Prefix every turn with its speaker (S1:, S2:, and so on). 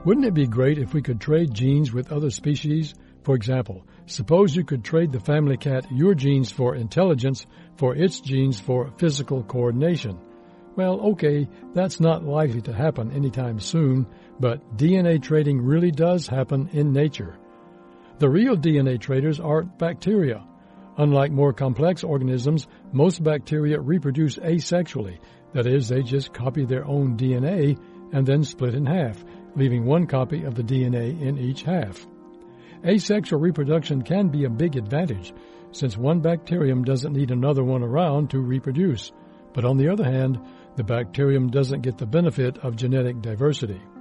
S1: Wouldn't it be great if we could trade genes with other species? For example, suppose you could trade the family cat your genes for intelligence for its genes for physical coordination. Well, okay, that's not likely to happen anytime soon, but DNA trading really does happen in nature. The real DNA traders are bacteria. Unlike more complex organisms, most bacteria reproduce asexually. That is, they just copy their own DNA and then split in half, leaving one copy of the DNA in each half. Asexual reproduction can be a big advantage, since one bacterium doesn't need another one around to reproduce. But on the other hand, the bacterium doesn't get the benefit of genetic diversity.